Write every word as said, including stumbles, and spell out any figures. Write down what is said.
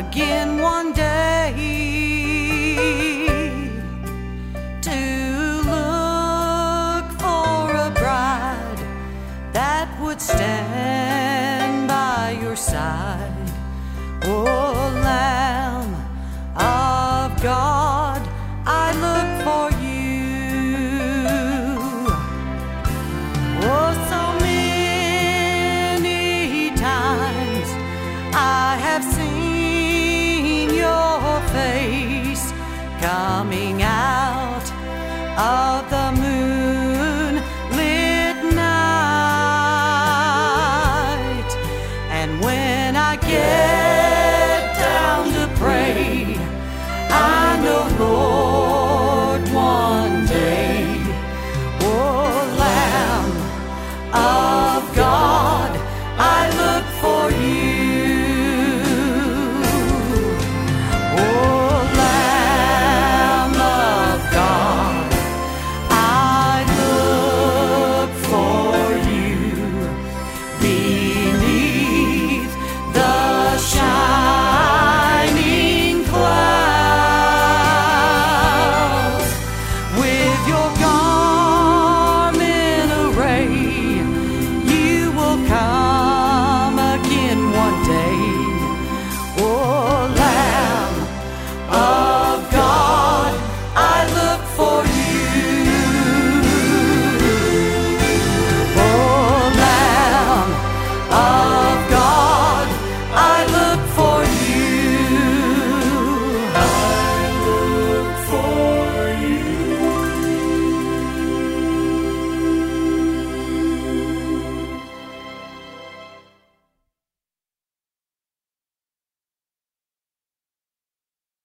again one day to look for a bride that would stand by your side. Oh, Lamb of God, I look for you. Oh, so many times I have seen your face coming out of the